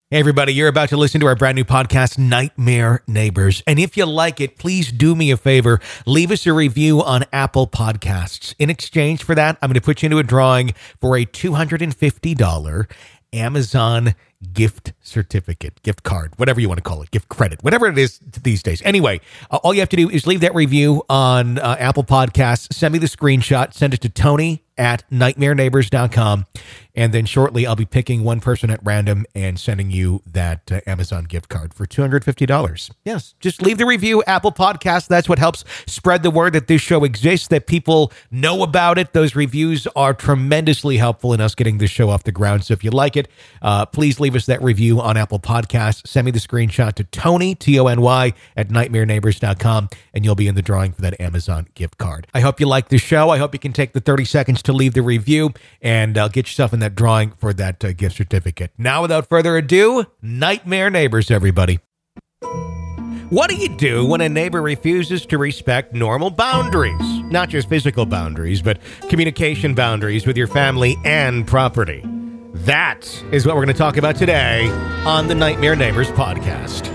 Hey, everybody, you're about to listen to our brand new podcast, Nightmare Neighbors. And if you like it, please do me a favor. Leave us a review on Apple Podcasts. In exchange for that, I'm going to put you into a drawing for a $250 Amazon gift certificate, gift card, whatever you want to call it, gift credit, whatever it is these days. Anyway, all you have to do is leave that review on Apple Podcasts. Send me the screenshot. Send it to Tony@nightmareneighbors.com. And then shortly, I'll be picking one person at random and sending you that Amazon gift card for $250. Yes, just leave the review, Apple Podcasts. That's what helps spread the word that this show exists, that people know about it. Those reviews are tremendously helpful in us getting this show off the ground. So if you like it, please leave us that review on Apple Podcasts. Send me the screenshot to Tony, Tony, @nightmareneighbors.com, and you'll be in the drawing for that Amazon gift card. I hope you like the show. I hope you can take the 30 seconds to leave the review and get yourself in that drawing for that gift certificate. Now, without further ado, Nightmare Neighbors, everybody. What do you do when a neighbor refuses to respect normal boundaries? Not just physical boundaries, but communication boundaries with your family and property. That is what we're going to talk about today on the Nightmare Neighbors podcast.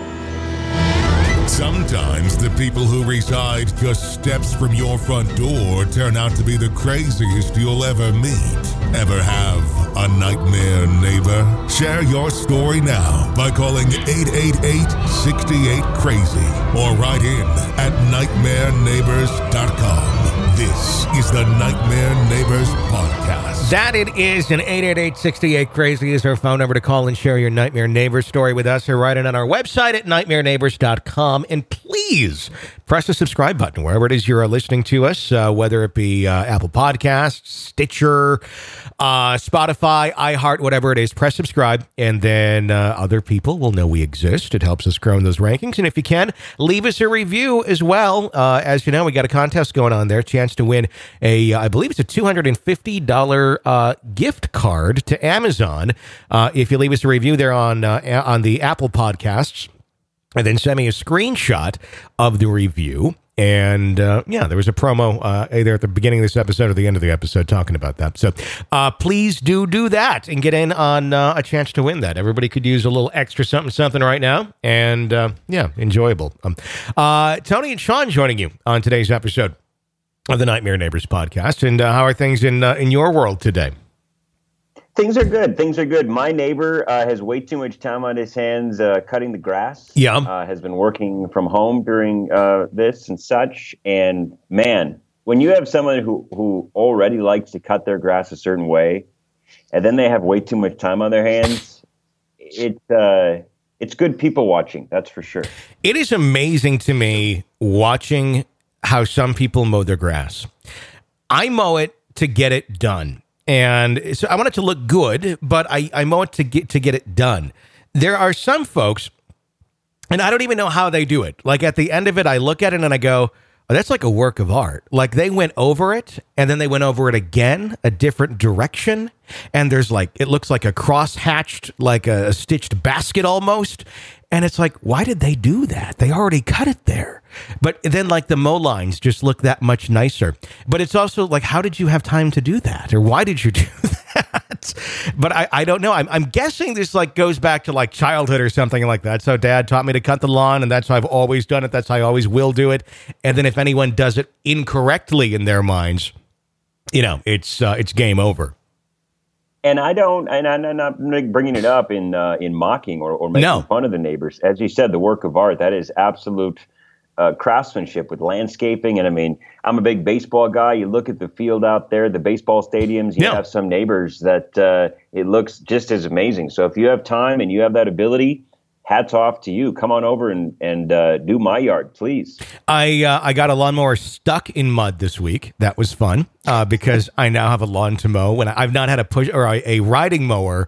Sometimes the people who reside just steps from your front door turn out to be the craziest you'll ever meet. Ever have a nightmare neighbor? Share your story now by calling 888-68-CRAZY or write in at nightmareneighbors.com. This is the Nightmare Neighbors podcast. That it is, an 888-68-CRAZY is our phone number to call and share your Nightmare Neighbor story with us, or write it on our website at nightmareneighbors.com. And please press the subscribe button wherever it is you're listening to us, whether it be Apple Podcasts, Stitcher, Spotify, iHeart, whatever it is. Press subscribe, and then other people will know we exist. It helps us grow in those rankings. And if you can, leave us a review as well. As you know, we got a contest going on there. Chance to win I believe it's a $250 gift card to Amazon. If you leave us a review there on the Apple Podcasts, and then send me a screenshot of the review. And there was a promo either at the beginning of this episode or the end of the episode talking about that. So please do that and get in on a chance to win that. Everybody could use a little extra something right now. And enjoyable. Tony and Sean joining you on today's episode of the Nightmare Neighbors podcast. And how are things in your world today? Things are good. My neighbor has way too much time on his hands cutting the grass. Yeah. Has been working from home during this and such. And man, when you have someone who already likes to cut their grass a certain way, and then they have way too much time on their hands, it's good people watching. That's for sure. It is amazing to me watching how some people mow their grass. I mow it to get it done. And so I want it to look good, but I mow it to get it done. There are some folks, and I don't even know how they do it. Like at the end of it, I look at it and I go, oh, that's like a work of art. Like they went over it and then they went over it again, a different direction. And there's it looks like a cross-hatched, like a stitched basket almost. And it's like, why did they do that? They already cut it there. But then the mow lines just look that much nicer. But it's also how did you have time to do that? Or why did you do that? But I don't know. I'm guessing this goes back to childhood or something like that. So Dad taught me to cut the lawn, and that's how I've always done it. That's how I always will do it. And then if anyone does it incorrectly in their minds, it's game over. And I'm not bringing it up in mocking or making fun of the neighbors. As you said, the work of art, that is absolute craftsmanship with landscaping. And I mean, I'm a big baseball guy. You look at the field out there, the baseball stadiums, you have some neighbors that it looks just as amazing. So if you have time and you have that ability, hats off to you. Come on over and do my yard, please. I got a lawnmower stuck in mud this week. That was fun because I now have a lawn to mow. When I've not had a push or a riding mower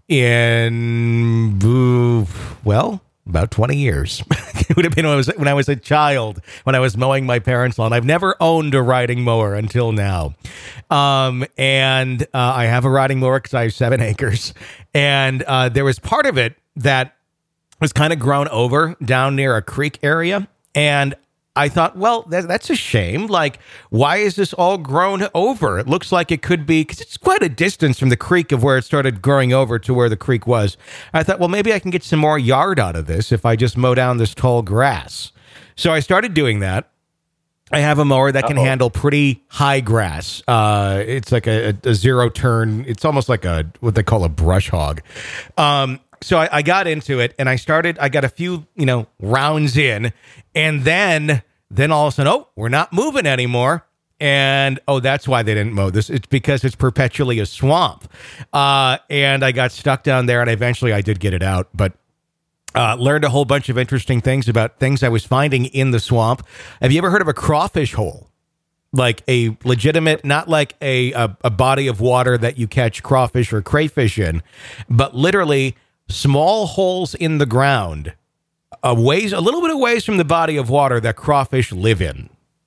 in about 20 years. It would have been when I was a child, when I was mowing my parents' lawn. I've never owned a riding mower until now. And I have a riding mower because I have 7 acres. And there was part of it that was kind of grown over down near a creek area. And I thought, well, that's a shame. Like, why is this all grown over? It looks like it could be, because it's quite a distance from the creek of where it started growing over to where the creek was. I thought, well, maybe I can get some more yard out of this if I just mow down this tall grass. So I started doing that. I have a mower that can handle pretty high grass. It's like a zero turn. It's almost like what they call a brush hog. So I got into it and I got a few, rounds in, and then all of a sudden, we're not moving anymore. And, that's why they didn't mow this. It's because it's perpetually a swamp. And I got stuck down there, and eventually I did get it out, but learned a whole bunch of interesting things about things I was finding in the swamp. Have you ever heard of a crawfish hole? Like a legitimate, not like a body of water that you catch crawfish or crayfish in, but literally small holes in the ground, a little bit of ways from the body of water that crawfish live in.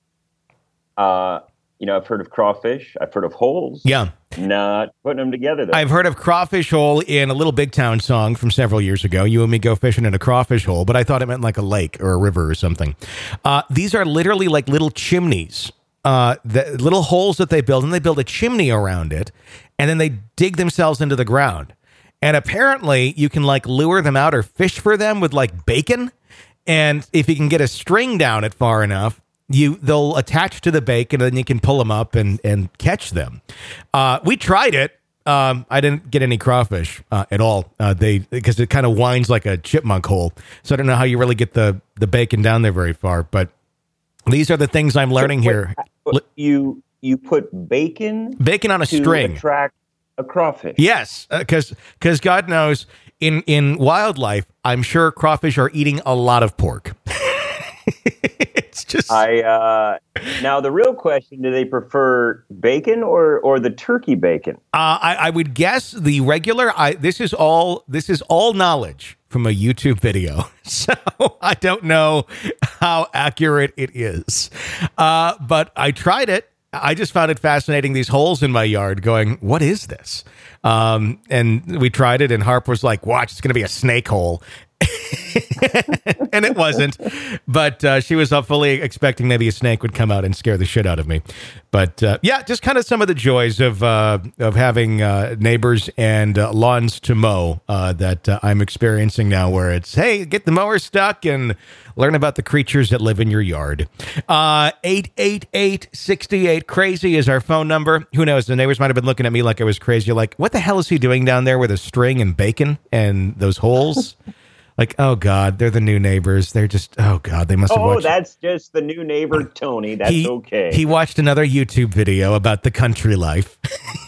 I've heard of crawfish. I've heard of holes. Yeah. Not putting them together, though. I've heard of crawfish hole in a Little Big Town song from several years ago. You and me go fishing in a crawfish hole, but I thought it meant like a lake or a river or something. These are literally like little chimneys, the little holes that they build, and they build a chimney around it, and then they dig themselves into the ground. And apparently you can like lure them out or fish for them with like bacon. And if you can get a string down it far enough, they'll attach to the bacon, and then you can pull them up and catch them. We tried it. I didn't get any crawfish at all. Because it kind of winds like a chipmunk hole. So I don't know how you really get the bacon down there very far. But these are the things I'm learning here. You put bacon on a string to attract a crawfish. Yes, because God knows in wildlife, I'm sure crawfish are eating a lot of pork. It's just now the real question: do they prefer bacon or the turkey bacon? I would guess the regular. This is all knowledge from a YouTube video, so I don't know how accurate it is. But I tried it. I just found it fascinating, these holes in my yard, going, what is this? And we tried it, and Harp was like, watch, it's going to be a snake hole. And it wasn't, but she was fully expecting maybe a snake would come out and scare the shit out of me. But just kind of some of the joys of having neighbors and lawns to mow that I'm experiencing now, where it's, hey, get the mower stuck and learn about the creatures that live in your yard. 888-68-CRAZY is our phone number. Who knows? The neighbors might have been looking at me like I was crazy. Like, what the hell is he doing down there with a string and bacon and those holes? Like, oh, God, they're the new neighbors. They're just, oh, God, they must have watched. Oh, that's just the new neighbor, Tony. That's okay. He watched another YouTube video about the country life.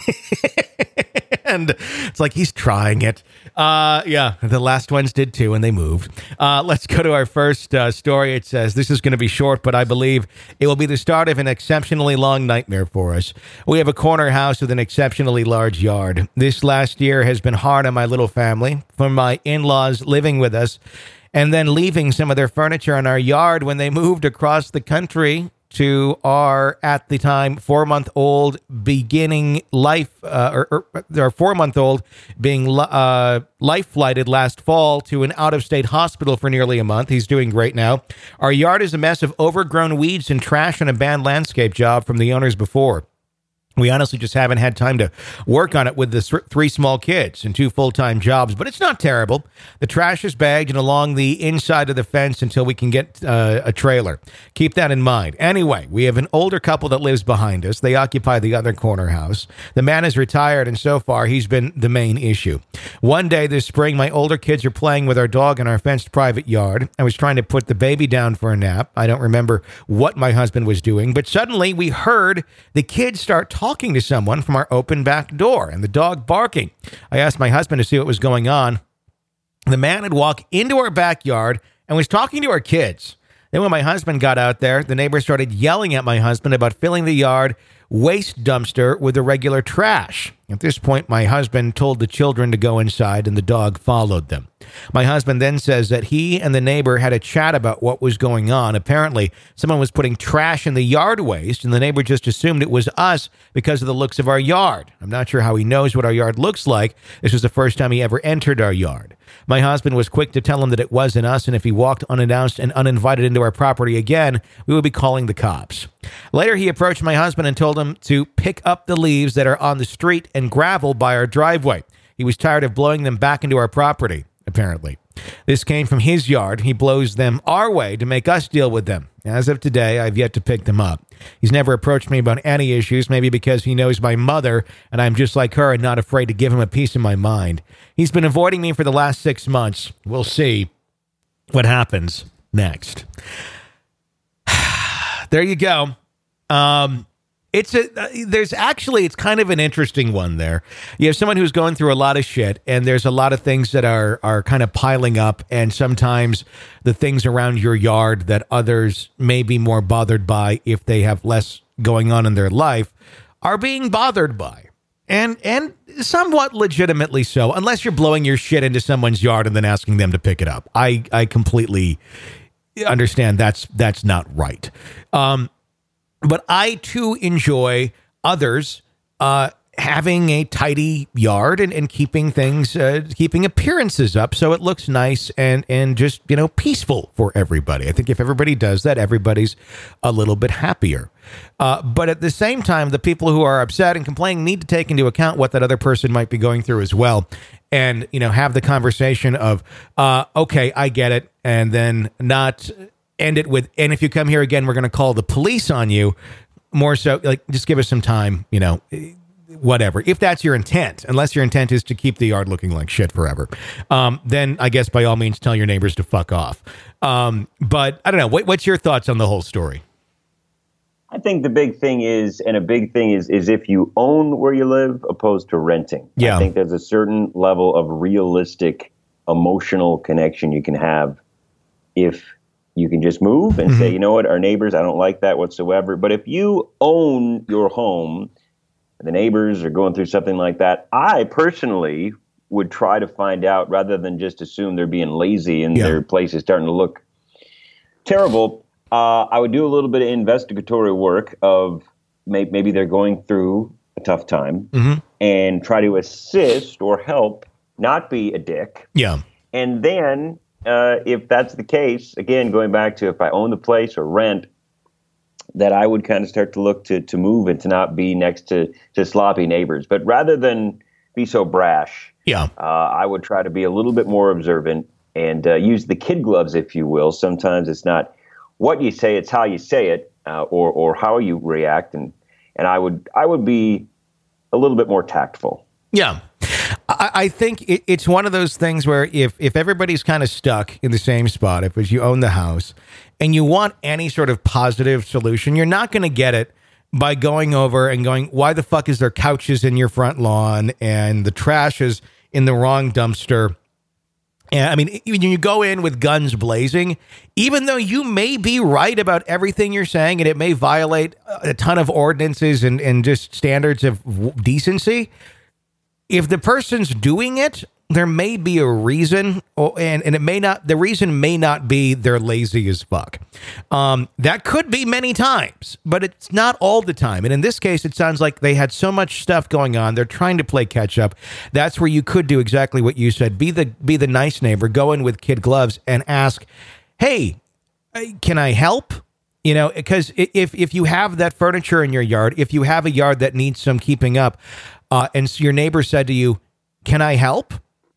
And it's like he's trying it. The last ones did too, and they moved. Let's go to our first story. It says, this is going to be short, but I believe it will be the start of an exceptionally long nightmare for us. We have a corner house with an exceptionally large yard. This last year has been hard on my little family, from my in-laws living with us and then leaving some of their furniture in our yard when they moved across the country to our, at the time, 4-month-old beginning life, or their 4-month-old being life flighted last fall to an out-of-state hospital for nearly a month. He's doing great now. Our yard is a mess of overgrown weeds and trash and a bad landscape job from the owners before. We honestly just haven't had time to work on it with the 3 small kids and 2 full-time jobs, but it's not terrible. The trash is bagged and along the inside of the fence until we can get a trailer. Keep that in mind. Anyway, we have an older couple that lives behind us. They occupy the other corner house. The man is retired, and so far, he's been the main issue. One day this spring, my older kids are playing with our dog in our fenced private yard. I was trying to put the baby down for a nap. I don't remember what my husband was doing, but suddenly we heard the kids start talking to someone from our open back door and the dog barking. I asked my husband to see what was going on. The man had walked into our backyard and was talking to our kids. Then when my husband got out there, the neighbors started yelling at my husband about filling the yard waste dumpster with the regular trash. At this point, my husband told the children to go inside and the dog followed them. My husband then says that he and the neighbor had a chat about what was going on. Apparently, someone was putting trash in the yard waste, and the neighbor just assumed it was us because of the looks of our yard. I'm not sure how he knows what our yard looks like. This was the first time he ever entered our yard. My husband was quick to tell him that it wasn't us, and if he walked unannounced and uninvited into our property again, we would be calling the cops. Later, he approached my husband and told him to pick up the leaves that are on the street and gravel by our driveway. He was tired of blowing them back into our property, apparently. This came from his yard. He blows them our way to make us deal with them. As of today, I've yet to pick them up. He's never approached me about any issues, maybe because he knows my mother and I'm just like her and not afraid to give him a piece of my mind. He's been avoiding me for the last 6 months. We'll see what happens next. There you go. It's kind of an interesting one there. You have someone who's going through a lot of shit, and there's a lot of things that are kind of piling up, and sometimes the things around your yard that others may be more bothered by if they have less going on in their life are being bothered by. And somewhat legitimately so, unless you're blowing your shit into someone's yard and then asking them to pick it up. I completely understand that's not right. But I, too, enjoy others having a tidy yard and keeping things, keeping appearances up so it looks nice and just, peaceful for everybody. I think if everybody does that, everybody's a little bit happier. But at the same time, the people who are upset and complaining need to take into account what that other person might be going through as well. And, have the conversation of, okay, I get it. And then not end it with, and if you come here again, we're going to call the police on you. More so, just give us some time, whatever. If that's your intent, unless your intent is to keep the yard looking like shit forever, then I guess by all means tell your neighbors to fuck off. But I don't know. What's your thoughts on the whole story? I think the big thing is if you own where you live opposed to renting. Yeah. I think there's a certain level of realistic emotional connection you can have if you can just move and say, you know what, our neighbors, I don't like that whatsoever. But if you own your home, the neighbors are going through something like that, I personally would try to find out rather than just assume they're being lazy and their place is starting to look terrible. I would do a little bit of investigatory work of maybe they're going through a tough time and try to assist or help, not be a dick. Yeah. And then if that's the case, again, going back to if I own the place or rent, that I would kind of start to look to move and to not be next to sloppy neighbors. But rather than be so brash, I would try to be a little bit more observant and use the kid gloves, if you will. Sometimes it's not what you say, it's how you say it or how you react. And I would be a little bit more tactful. Yeah. I think it's one of those things where if everybody's kind of stuck in the same spot, if you own the house and you want any sort of positive solution, you're not going to get it by going over and going, why the fuck is there couches in your front lawn and the trash is in the wrong dumpster? And I mean, when you go in with guns blazing, even though you may be right about everything you're saying and it may violate a ton of ordinances and just standards of decency, if the person's doing it, there may be a reason, and it may not. The reason may not be they're lazy as fuck. That could be many times, but it's not all the time. And in this case, it sounds like they had so much stuff going on. They're trying to play catch up. That's where you could do exactly what you said. Be the nice neighbor. Go in with kid gloves and ask, "Hey, can I help?" Because if you have that furniture in your yard, if you have a yard that needs some keeping up, and so your neighbor said to you, "Can I help?"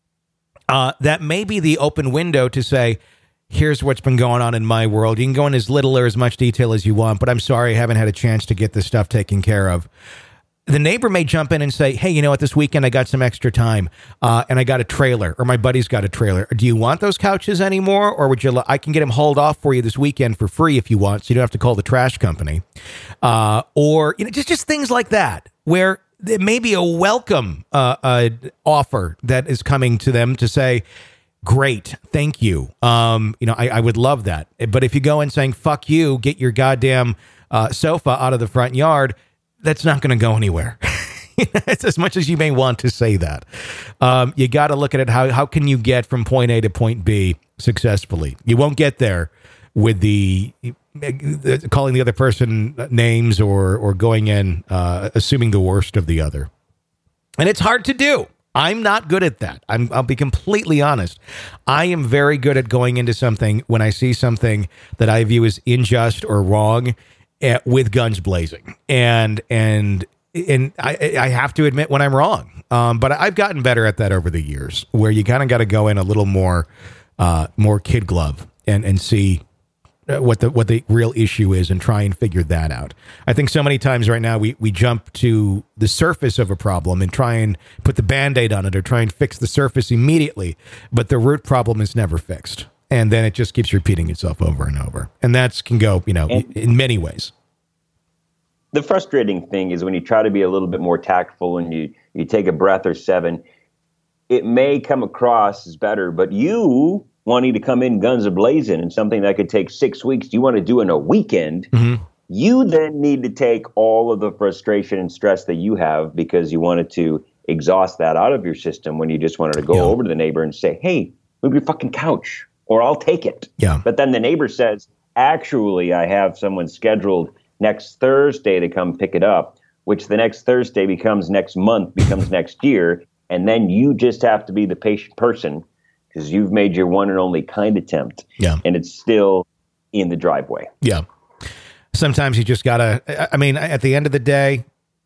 That may be the open window to say, here's what's been going on in my world. You can go in as little or as much detail as you want, but I'm sorry I haven't had a chance to get this stuff taken care of. The neighbor may jump in and say, hey, you know what, this weekend I got some extra time and I got a trailer, or my buddy's got a trailer. Do you want those couches anymore? Or would you? I can get them hauled off for you this weekend for free if you want, so you don't have to call the trash company. Or just things like that, where there may be a welcome offer that is coming to them to say, great, thank you. I would love that. But if you go in saying, fuck you, get your goddamn sofa out of the front yard, that's not going to go anywhere. It's as much as you may want to say that. You got to look at it. How can you get from point A to point B successfully? You won't get there with the calling the other person names or going in assuming the worst of the other. And it's hard to do. I'm not good at that. I'll be completely honest. I am very good at going into something when I see something that I view as unjust or wrong with guns blazing. And I have to admit when I'm wrong. But I've gotten better at that over the years, where you kind of got to go in a little more kid glove and see what the real issue is and try and figure that out. I think so many times right now we jump to the surface of a problem and try and put the Band-Aid on it or try and fix the surface immediately, but the root problem is never fixed. And then it just keeps repeating itself over and over. And that can go, in many ways. The frustrating thing is when you try to be a little bit more tactful and you take a breath or seven, it may come across as better, but you wanting to come in guns a-blazing and something that could take 6 weeks, you want to do in a weekend, you then need to take all of the frustration and stress that you have because you wanted to exhaust that out of your system when you just wanted to go over to the neighbor and say, hey, move your fucking couch or I'll take it. Yeah. But then the neighbor says, actually, I have someone scheduled next Thursday to come pick it up, which the next Thursday becomes next month, becomes next year. And then you just have to be the patient person because you've made your one and only kind attempt. Yeah. And it's still in the driveway. Yeah. Sometimes you just got to, at the end of the day,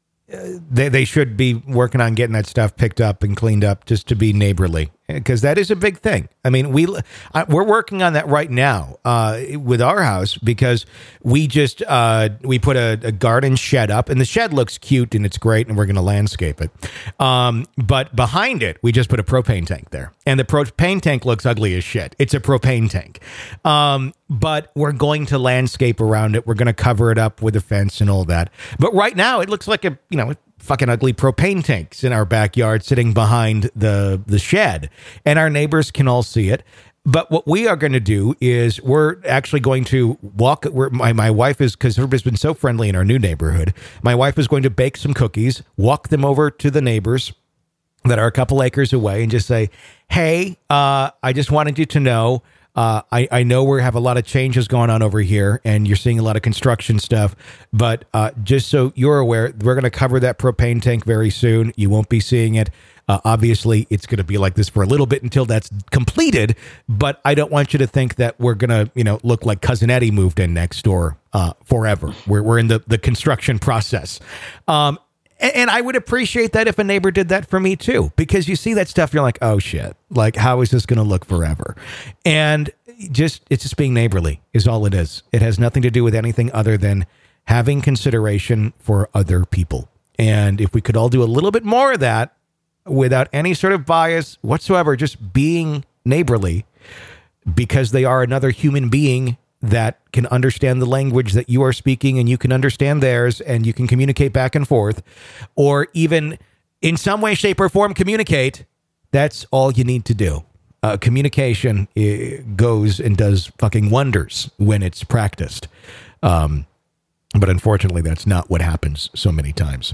they should be working on getting that stuff picked up and cleaned up just to be neighborly, because that is a big thing. I mean, we're working on that right now with our house, because we just we put a garden shed up, and the shed looks cute and it's great, and we're going to landscape it. But behind it, we just put a propane tank there, and the propane tank looks ugly as shit. It's a propane tank, but we're going to landscape around it. We're going to cover it up with a fence and all that. But right now, it looks like a fucking ugly propane tanks in our backyard sitting behind the shed, and our neighbors can all see it. But what we are going to do is we're actually going to walk. My wife is, because everybody's been so friendly in our new neighborhood, my wife is going to bake some cookies, walk them over to the neighbors that are a couple acres away, and just say, hey, I just wanted you to know, I know we have a lot of changes going on over here, and you're seeing a lot of construction stuff, but just so you're aware, we're going to cover that propane tank very soon. You won't be seeing it. Obviously, it's going to be like this for a little bit until that's completed, but I don't want you to think that we're going to, look like Cousin Eddie moved in next door forever. We're in the construction process. And I would appreciate that if a neighbor did that for me too, because you see that stuff, you're like, oh shit, like how is this going to look forever? And it's just being neighborly is all it is. It has nothing to do with anything other than having consideration for other people. And if we could all do a little bit more of that without any sort of bias whatsoever, just being neighborly, because they are another human being that can understand the language that you are speaking, and you can understand theirs, and you can communicate back and forth, or even in some way, shape, or form communicate. That's all you need to do. Communication goes and does fucking wonders when it's practiced. But unfortunately, that's not what happens so many times.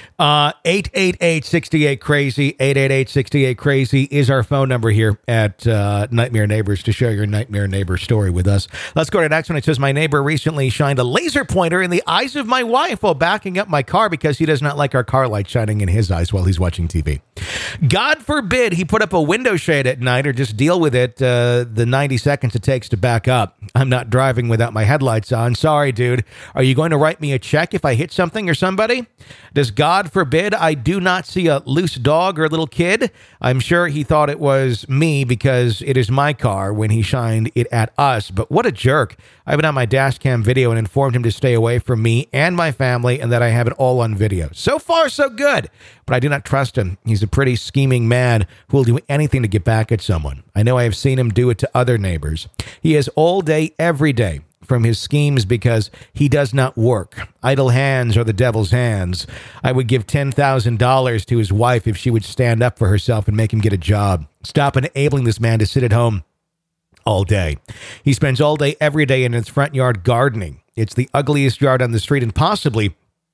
888-68-CRAZY, 888-68-CRAZY is our phone number here at Nightmare Neighbors to share your Nightmare Neighbor story with us. Let's go to the next one. It says, my neighbor recently shined a laser pointer in the eyes of my wife while backing up my car because he does not like our car light shining in his eyes while he's watching TV. God forbid he put up a window shade at night or just deal with it the 90 seconds it takes to back up. I'm not driving without my headlights on. Sorry, dude. Are you going to write me a check if I hit something or somebody? Does God forbid I do not see a loose dog or a little kid? I'm sure he thought it was me because it is my car when he shined it at us. But what a jerk. I have it on my dash cam video and informed him to stay away from me and my family, and that I have it all on video. So far, so good. But I do not trust him. He's a pretty scheming man who will do anything to get back at someone. I know I have seen him do it to other neighbors. He is all day, every day from his schemes because he does not work. Idle hands are the devil's hands. I would give $10,000 to his wife if she would stand up for herself and make him get a job. Stop enabling this man to sit at home all day. He spends all day, every day in his front yard gardening. It's the ugliest yard on the street and possibly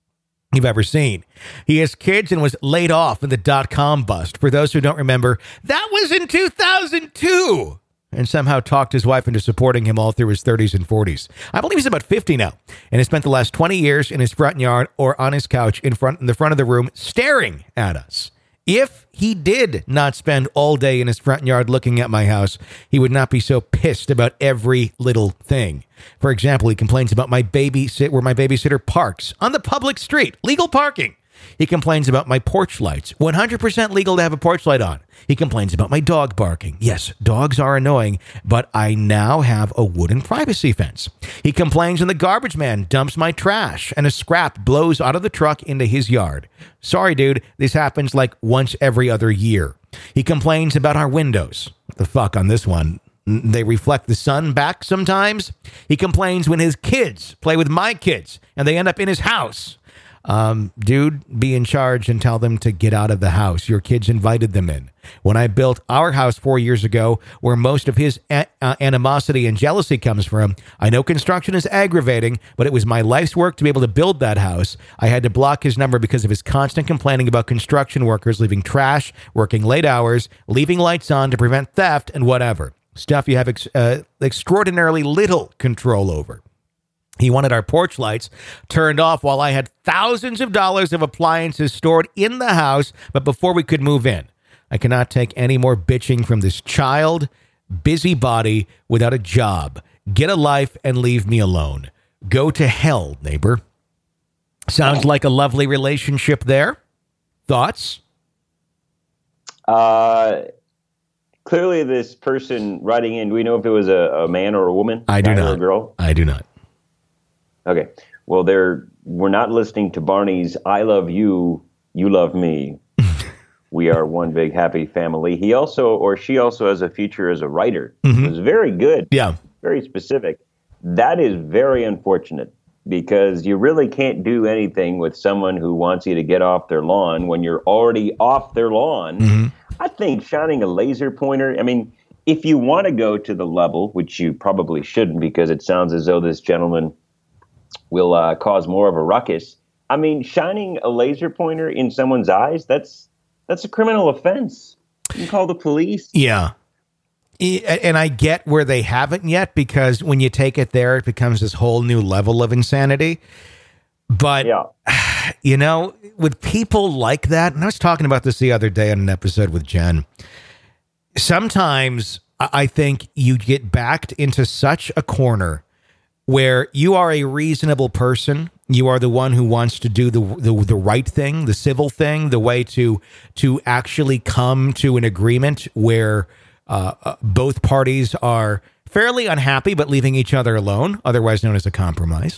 you've ever seen. He has kids and was laid off in the dot-com bust. For those who don't remember, that was in 2002. And somehow talked his wife into supporting him all through his 30s and 40s. I believe he's about 50 now and has spent the last 20 years in his front yard or on his couch in the front of the room staring at us. If he did not spend all day in his front yard looking at my house, he would not be so pissed about every little thing. For example, he complains about where my babysitter parks on the public street, legal parking. He complains about my porch lights, 100% legal to have a porch light on. He complains about my dog barking. Yes, dogs are annoying, but I now have a wooden privacy fence. He complains when the garbage man dumps my trash and a scrap blows out of the truck into his yard. Sorry, dude, this happens like once every other year. He complains about our windows. What the fuck on this one? They reflect the sun back sometimes. He complains when his kids play with my kids and they end up in his house. Dude, be in charge and tell them to get out of the house. Your kids invited them in. When I built our house 4 years ago, where most of his animosity and jealousy comes from, I know construction is aggravating, but it was my life's work to be able to build that house. I had to block his number because of his constant complaining about construction workers leaving trash, working late hours, leaving lights on to prevent theft, and whatever. Stuff you have extraordinarily little control over. He wanted our porch lights turned off while I had thousands of dollars of appliances stored in the house, but before we could move in. I cannot take any more bitching from this child, busybody without a job. Get a life and leave me alone. Go to hell, neighbor. Sounds like a lovely relationship there. Thoughts? Clearly this person writing in, do we know if it was a man or a woman? I do not. Or a girl? I do not. Okay. Well, we're not listening to Barney's I love you, you love me. We are one big happy family. She also has a future as a writer. It was very good. Yeah. Very specific. That is very unfortunate because you really can't do anything with someone who wants you to get off their lawn when you're already off their lawn. Mm-hmm. I think shining a laser pointer, I mean, if you want to go to the level, which you probably shouldn't because it sounds as though this gentleman will cause more of a ruckus. I mean, shining a laser pointer in someone's eyes, that's a criminal offense. You can call the police. Yeah. And I get where they haven't yet because when you take it there, it becomes this whole new level of insanity. But, you know, with people like that, and I was talking about this the other day on an episode with Jen, sometimes I think you get backed into such a corner where you are a reasonable person. You are the one who wants to do the right thing, the civil thing, the way to actually come to an agreement where both parties are fairly unhappy, but leaving each other alone, otherwise known as a compromise.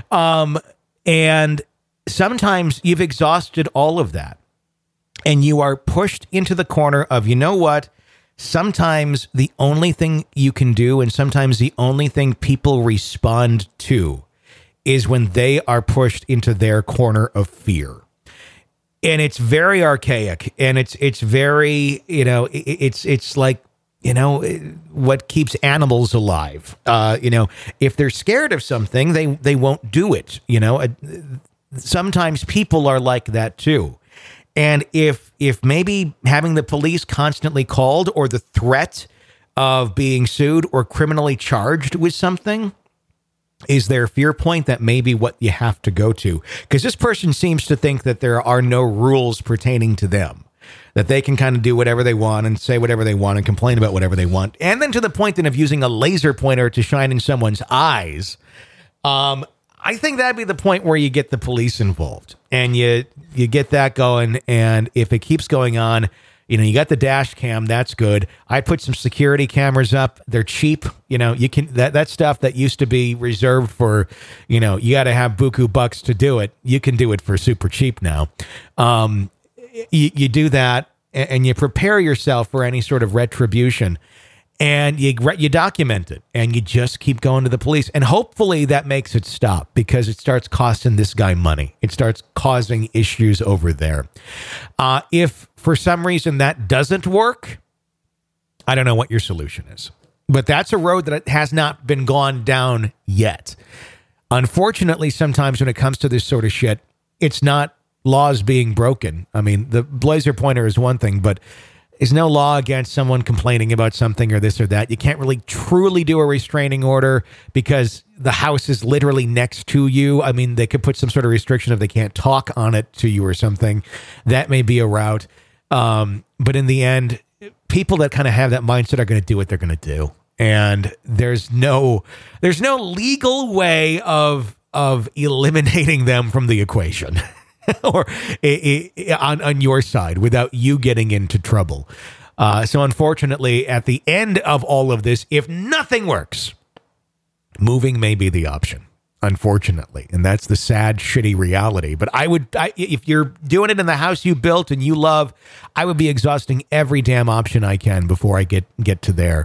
And sometimes you've exhausted all of that and you are pushed into the corner of, you know what? Sometimes the only thing you can do and sometimes the only thing people respond to is when they are pushed into their corner of fear. And it's very archaic and it's very, you know, it's like, you know, what keeps animals alive. You know, if they're scared of something, they won't do it. You know, sometimes people are like that too. And if maybe having the police constantly called or the threat of being sued or criminally charged with something is their fear point, that may be what you have to go to. Because this person seems to think that there are no rules pertaining to them, that they can kind of do whatever they want and say whatever they want and complain about whatever they want. And then to the point then of using a laser pointer to shine in someone's eyes. I think that'd be the point where you get the police involved and you get that going. And if it keeps going on, you know, you got the dash cam. That's good. I put some security cameras up. They're cheap. You know, you can, that stuff that used to be reserved for, you know, you got to have buku bucks to do it. You can do it for super cheap now. You do that and you prepare yourself for any sort of retribution. And you document it and you just keep going to the police. And hopefully that makes it stop because it starts costing this guy money. It starts causing issues over there. If for some reason that doesn't work, I don't know what your solution is. But that's a road that has not been gone down yet. Unfortunately, sometimes when it comes to this sort of shit, it's not laws being broken. I mean, the laser pointer is one thing, but there's no law against someone complaining about something or this or that. You can't really truly do a restraining order because the house is literally next to you. I mean, they could put some sort of restriction if they can't talk on it to you or something. That may be a route. But in the end, people that kind of have that mindset are going to do what they're going to do. And there's no legal way of eliminating them from the equation. Or on your side without you getting into trouble. So unfortunately, at the end of all of this, if nothing works, moving may be the option, unfortunately. And that's the sad, shitty reality. But if you're doing it in the house you built and you love, I would be exhausting every damn option I can before I get to there.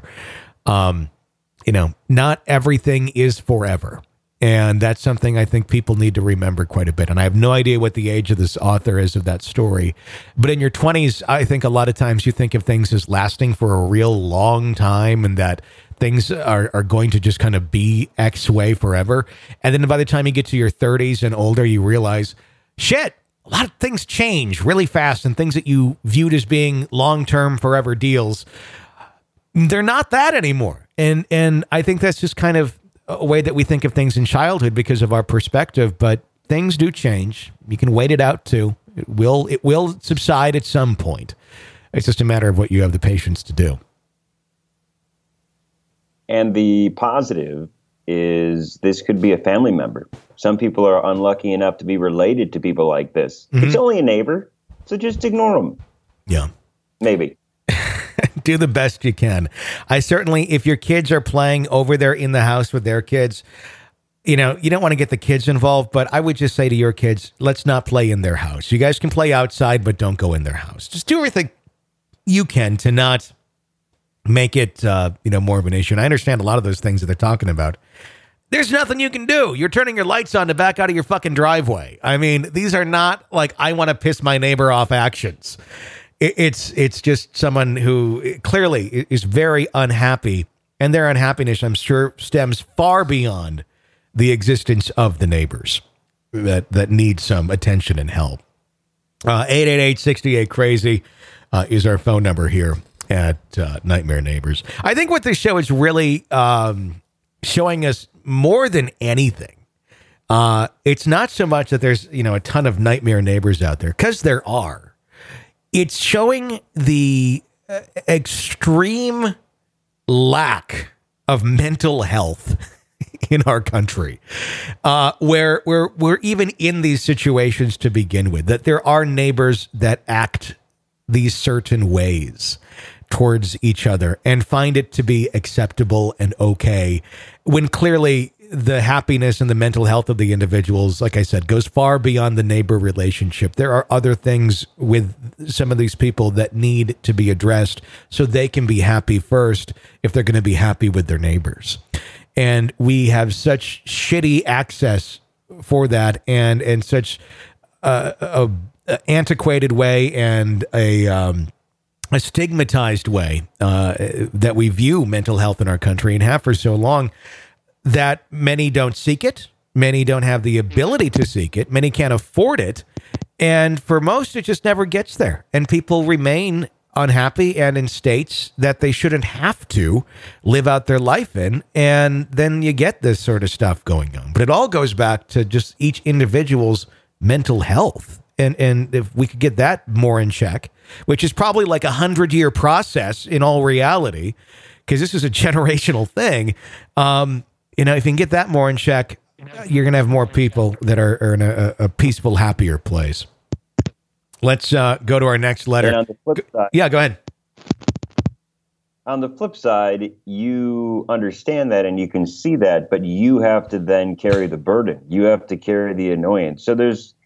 Not everything is forever. And that's something I think people need to remember quite a bit. And I have no idea what the age of this author is of that story. But in your 20s, I think a lot of times you think of things as lasting for a real long time and that things are going to just kind of be X way forever. And then by the time you get to your 30s and older, you realize, shit, a lot of things change really fast. And things that you viewed as being long-term forever deals, they're not that anymore. And I think that's just kind of a way that we think of things in childhood because of our perspective, but things do change. You can wait it out too. It will subside at some point. It's just a matter of what you have the patience to do. And the positive is this could be a family member. Some people are unlucky enough to be related to people like this. Mm-hmm. It's only a neighbor, so just ignore them. Yeah. Maybe. Do the best you can. I certainly, if your kids are playing over there in the house with their kids, you don't want to get the kids involved, but I would just say to your kids, let's not play in their house. You guys can play outside, but don't go in their house. Just do everything you can to not make it, more of an issue. And I understand a lot of those things that they're talking about. There's nothing you can do. You're turning your lights on to back out of your fucking driveway. I mean, these are not like, I want to piss my neighbor off actions. It's just someone who clearly is very unhappy, and their unhappiness, I'm sure, stems far beyond the existence of the neighbors that need some attention and help. 888-68-CRAZY is our phone number here at Nightmare Neighbors. I think what this show is really showing us more than anything, it's not so much that there's a ton of nightmare neighbors out there, because there are. It's showing the extreme lack of mental health in our country, where we're even in these situations to begin with, that there are neighbors that act these certain ways towards each other and find it to be acceptable and okay, when clearly the happiness and the mental health of the individuals, like I said, goes far beyond the neighbor relationship. There are other things with some of these people that need to be addressed so they can be happy first if they're going to be happy with their neighbors. And we have such shitty access for that, and such a antiquated way and a stigmatized way that we view mental health in our country, and have for so long, that many don't seek it. Many don't have the ability to seek it. Many can't afford it. And for most, it just never gets there. And people remain unhappy and in states that they shouldn't have to live out their life in. And then you get this sort of stuff going on. But it all goes back to just each individual's mental health. And if we could get that more in check, which is probably like 100-year process in all reality, because this is a generational thing, if you can get that more in check, you're going to have more people that are in a peaceful, happier place. Let's go to our next letter. And on the flip side, yeah, go ahead. On the flip side, you understand that and you can see that, but you have to then carry the burden. You have to carry the annoyance. So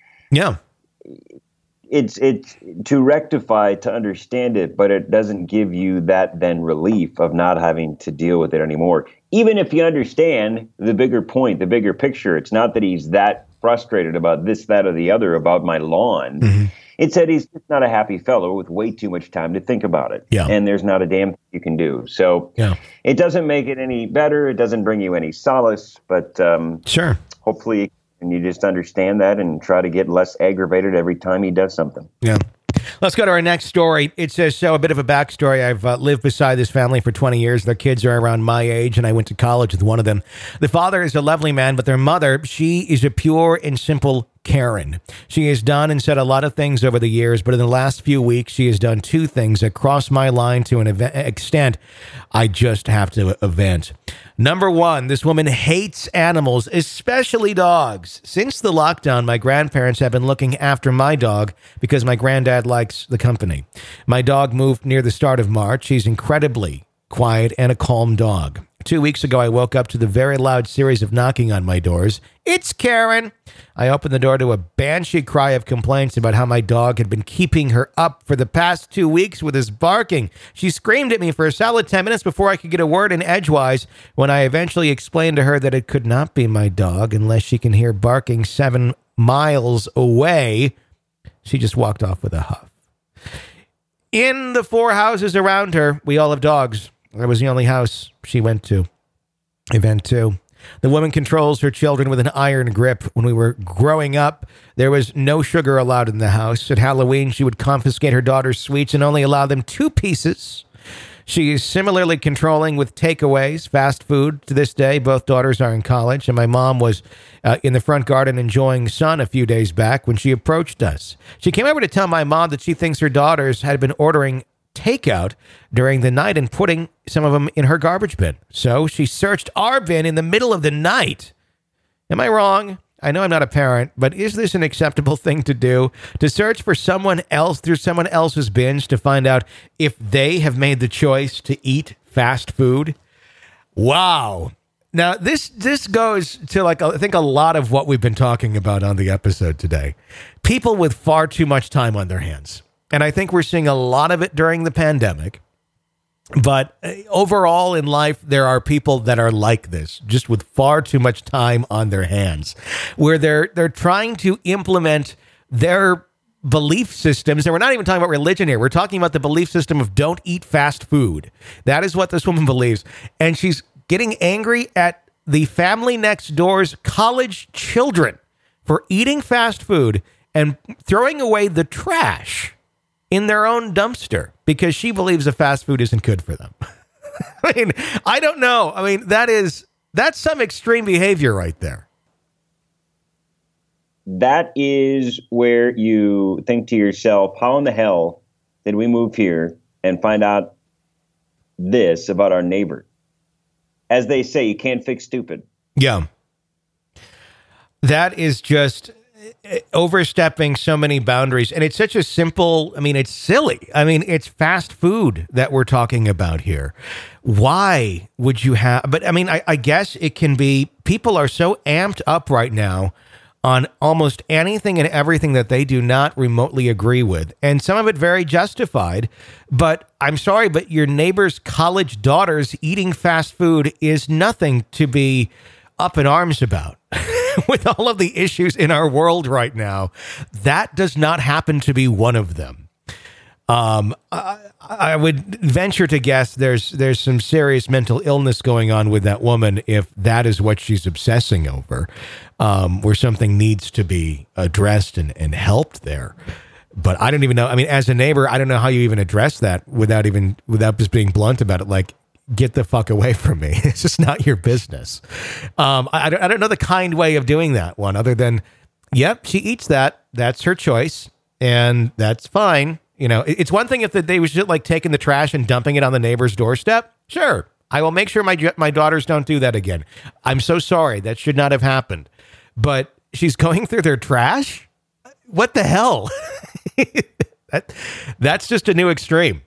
it's to rectify, to understand it, but it doesn't give you that then relief of not having to deal with it anymore. Even if you understand the bigger point, the bigger picture, it's not that he's that frustrated about this, that, or the other about my lawn. Mm-hmm. It's that he's just not a happy fellow with way too much time to think about it. Yeah. And there's not a damn thing you can do. So It doesn't make it any better. It doesn't bring you any solace, but sure. Hopefully And you just understand that and try to get less aggravated every time he does something. Yeah. Let's go to our next story. It says, so a bit of a backstory. I've lived beside this family for 20 years. Their kids are around my age, and I went to college with one of them. The father is a lovely man, but their mother, she is a pure and simple Karen. She has done and said a lot of things over the years, but in the last few weeks, she has done two things that cross my line to an extent I just have to vent. Number one, this woman hates animals, especially dogs. Since the lockdown, my grandparents have been looking after my dog because my granddad likes the company. My dog moved near the start of March. He's incredibly quiet and a calm dog. 2 weeks ago, I woke up to the very loud series of knocking on my doors. It's Karen. I opened the door to a banshee cry of complaints about how my dog had been keeping her up for the past 2 weeks with his barking. She screamed at me for a solid 10 minutes before I could get a word in edgewise. When I eventually explained to her that it could not be my dog unless she can hear barking 7 miles away, she just walked off with a huff. In the 4 houses around her, we all have dogs. I was the only house she went to. Event 2. The woman controls her children with an iron grip. When we were growing up, there was no sugar allowed in the house. At Halloween, she would confiscate her daughter's sweets and only allow them 2 pieces. She is similarly controlling with takeaways, fast food. To this day, both daughters are in college, and my mom was in the front garden enjoying sun a few days back when she approached us. She came over to tell my mom that she thinks her daughters had been ordering takeout during the night and putting some of them in her garbage bin. So she searched our bin in the middle of the night. Am I wrong? I know I'm not a parent, but is this an acceptable thing to do? To search for someone else through someone else's bins to find out if they have made the choice to eat fast food? Wow. Now, this goes to, like, I think a lot of what we've been talking about on the episode today. People with far too much time on their hands. And I think we're seeing a lot of it during the pandemic. But overall in life, there are people that are like this, just with far too much time on their hands, where they're trying to implement their belief systems. And we're not even talking about religion here. We're talking about the belief system of don't eat fast food. That is what this woman believes. And she's getting angry at the family next door's college children for eating fast food and throwing away the trash in their own dumpster because she believes the fast food isn't good for them. I mean, I don't know. I mean, that's some extreme behavior right there. That is where you think to yourself, how in the hell did we move here and find out this about our neighbor? As they say, you can't fix stupid. Yeah. That is just overstepping so many boundaries. And it's such a simple, I mean, it's silly. I mean, it's fast food that we're talking about here. Why would you have, but I mean, I guess it can be, people are so amped up right now on almost anything and everything that they do not remotely agree with. And some of it very justified, but I'm sorry, but your neighbor's college daughters eating fast food is nothing to be up in arms about. With all of the issues in our world right now, that does not happen to be one of them. I would venture to guess there's some serious mental illness going on with that woman if that is what she's obsessing over, where something needs to be addressed and helped there. But I don't even know. I mean, as a neighbor, I don't know how you even address that without just being blunt about it. Like, get the fuck away from me. It's just not your business. I don't know the kind way of doing that one other than, yep, she eats that. That's her choice. And that's fine. You know, it's one thing if they was just like taking the trash and dumping it on the neighbor's doorstep. Sure. I will make sure my daughters don't do that again. I'm so sorry. That should not have happened. But she's going through their trash? What the hell? That's just a new extreme.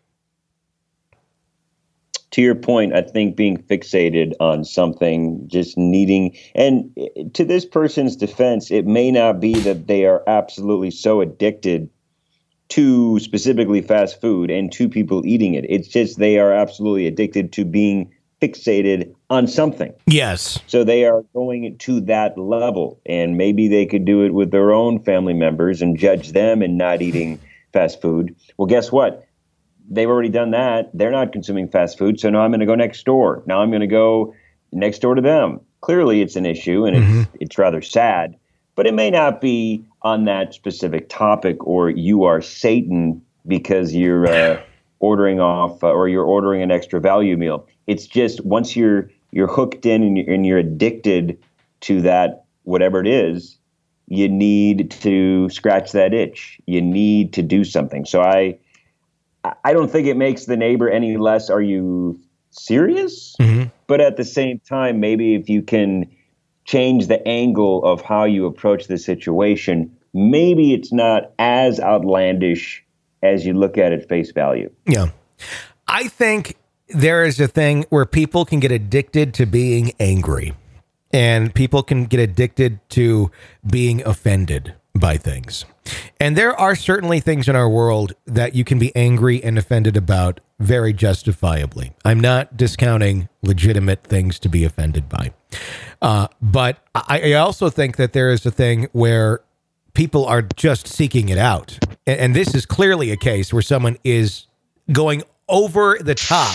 To your point, I think being fixated on something, just needing, and to this person's defense, it may not be that they are absolutely so addicted to specifically fast food and to people eating it. It's just they are absolutely addicted to being fixated on something. Yes. So they are going to that level, and maybe they could do it with their own family members and judge them and not eating fast food. Well, guess what? They've already done that. They're not consuming fast food. So now I'm going to go next door. Now I'm going to go next door to them. Clearly it's an issue and it's rather sad. but it may not be on that specific topic, or you are Satan because you're ordering off or you're ordering an extra value meal. It's just once you're hooked in and you're addicted to that, whatever it is, you need to scratch that itch. You need to do something. So I don't think it makes the neighbor any less, are you serious? Mm-hmm. But at the same time, maybe if you can change the angle of how you approach the situation, maybe it's not as outlandish as you look at it face value. Yeah. I think there is a thing where people can get addicted to being angry, and people can get addicted to being offended by things. And there are certainly things in our world that you can be angry and offended about very justifiably. I'm not discounting legitimate things to be offended by. But I also think that there is a thing where people are just seeking it out. And this is clearly a case where someone is going over the top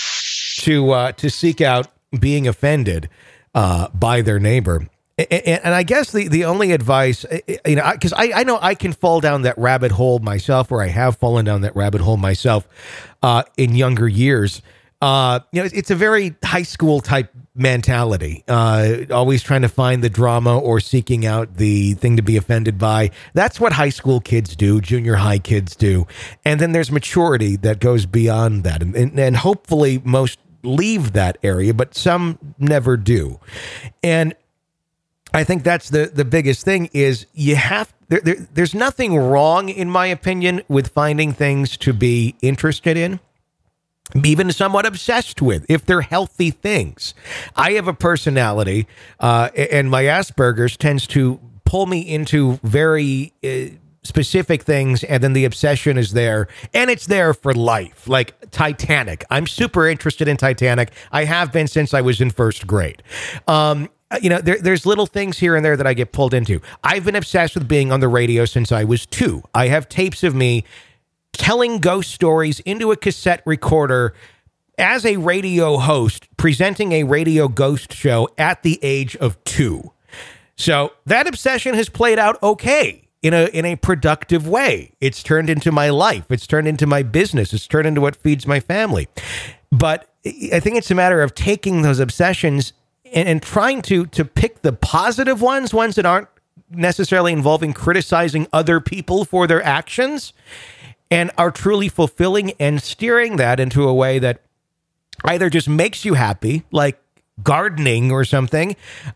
to seek out being offended by their neighbor. And I guess the only advice, because I know I can fall down that rabbit hole myself, or I have fallen down that rabbit hole myself in younger years. It's a very high school type mentality, always trying to find the drama or seeking out the thing to be offended by. That's what high school kids do, junior high kids do. And then there's maturity that goes beyond that. And hopefully most leave that area, but some never do. And I think that's the biggest thing is there's nothing wrong, in my opinion, with finding things to be interested in, even somewhat obsessed with, if they're healthy things. I have a personality, and my Asperger's tends to pull me into very specific things, and then the obsession is there, and it's there for life. Like Titanic. I'm super interested in Titanic. I have been since I was in first grade. There's little things here and there that I get pulled into. I've been obsessed with being on the radio since I was 2. I have tapes of me telling ghost stories into a cassette recorder as a radio host, presenting a radio ghost show at the age of 2. So that obsession has played out okay in a productive way. It's turned into my life. It's turned into my business. It's turned into what feeds my family. But I think it's a matter of taking those obsessions and trying to pick the positive ones that aren't necessarily involving criticizing other people for their actions, and are truly fulfilling, and steering that into a way that either just makes you happy, like gardening or something,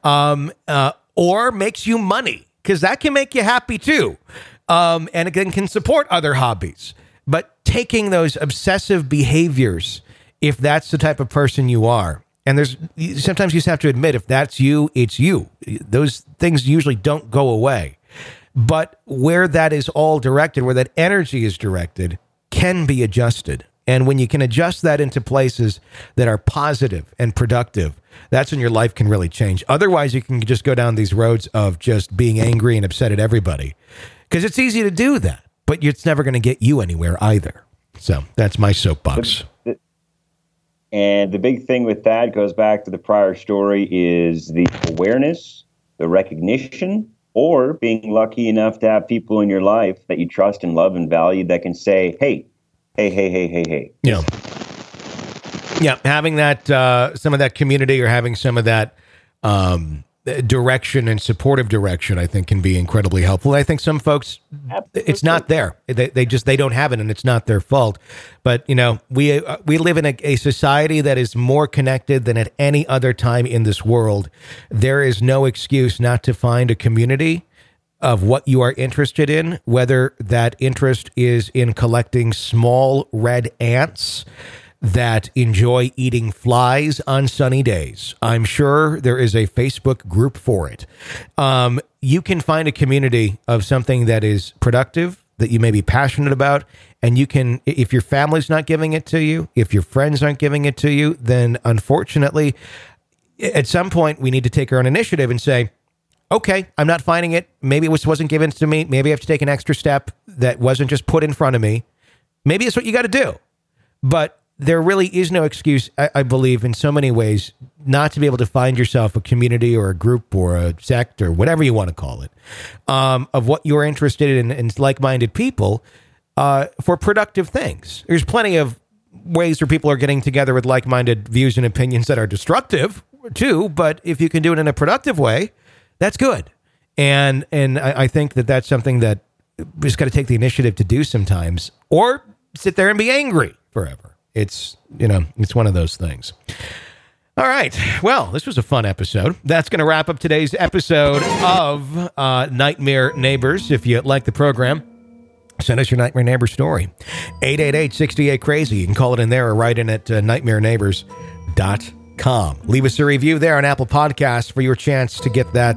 or makes you money, because that can make you happy too. And again, can support other hobbies. But taking those obsessive behaviors, if that's the type of person you are, and sometimes you just have to admit, if that's you, it's you. Those things usually don't go away. But where that is all directed, where that energy is directed, can be adjusted. And when you can adjust that into places that are positive and productive, that's when your life can really change. Otherwise, you can just go down these roads of just being angry and upset at everybody. Because it's easy to do that, but it's never going to get you anywhere either. So that's my soapbox. And the big thing with that goes back to the prior story is the awareness, the recognition, or being lucky enough to have people in your life that you trust and love and value that can say, hey. Yeah. Yeah. Having that, some of that community, or having some of that direction and supportive direction, I think can be incredibly helpful. And I think some folks, absolutely, it's not there. They don't have it, and it's not their fault. But, we live in a society that is more connected than at any other time in this world. There is no excuse not to find a community of what you are interested in, whether that interest is in collecting small red ants that enjoy eating flies on sunny days. I'm sure there is a Facebook group for it. You can find a community of something that is productive, that you may be passionate about, and you can, if your family's not giving it to you, if your friends aren't giving it to you, then unfortunately, at some point, we need to take our own initiative and say, okay, I'm not finding it. Maybe it wasn't given to me. Maybe I have to take an extra step that wasn't just put in front of me. Maybe it's what you got to do. But there really is no excuse, I believe, in so many ways, not to be able to find yourself a community or a group or a sect or whatever you want to call it, of what you're interested in like-minded people for productive things. There's plenty of ways where people are getting together with like-minded views and opinions that are destructive too, but if you can do it in a productive way, that's good. And I think that that's something that we just got to take the initiative to do sometimes, or sit there and be angry forever. It's one of those things. All right. Well, this was a fun episode. That's going to wrap up today's episode of Nightmare Neighbors. If you like the program, send us your Nightmare Neighbor story. 888-68-CRAZY. You can call it in there or write in at nightmareneighbors.com. Leave us a review there on Apple Podcasts for your chance to get that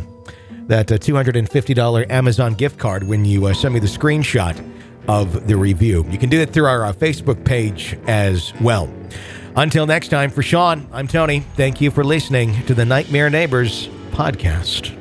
$250 Amazon gift card when you send me the screenshot of the review. You can do it through our Facebook page as well. Until next time, for Sean, I'm Tony. Thank you for listening to the Nightmare Neighbors podcast.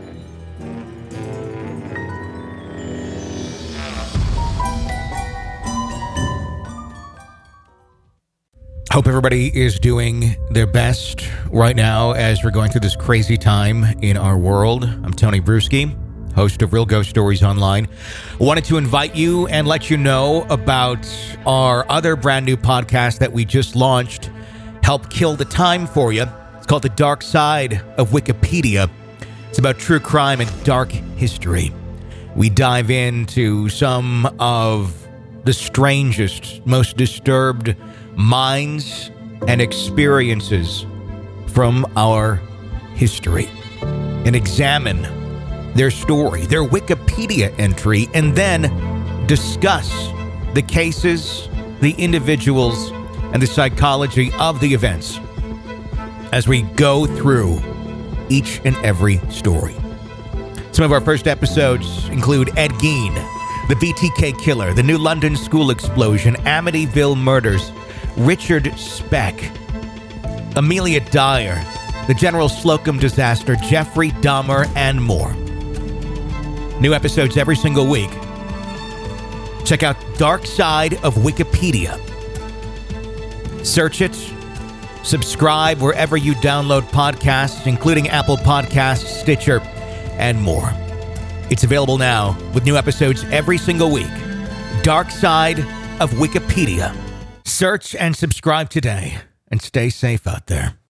Hope everybody is doing their best right now as we're going through this crazy time in our world. I'm Tony Bruschi, host of Real Ghost Stories Online. I wanted to invite you and let you know about our other brand new podcast that we just launched, Help Kill the Time for You. It's called The Dark Side of Wikipedia. It's about true crime and dark history. We dive into some of the strangest, most disturbed minds and experiences from our history and examine their story, their Wikipedia entry, and then discuss the cases, the individuals, and the psychology of the events as we go through each and every story. Some of our first episodes include Ed Gein, the BTK killer, the New London school explosion, Amityville murders, Richard Speck, Amelia Dyer, the General Slocum disaster, Jeffrey Dahmer, and more. New episodes every single week. Check out Dark Side of Wikipedia. Search it. Subscribe wherever you download podcasts, including Apple Podcasts, Stitcher, and more. It's available now with new episodes every single week. Dark Side of Wikipedia. Search and subscribe today, and stay safe out there.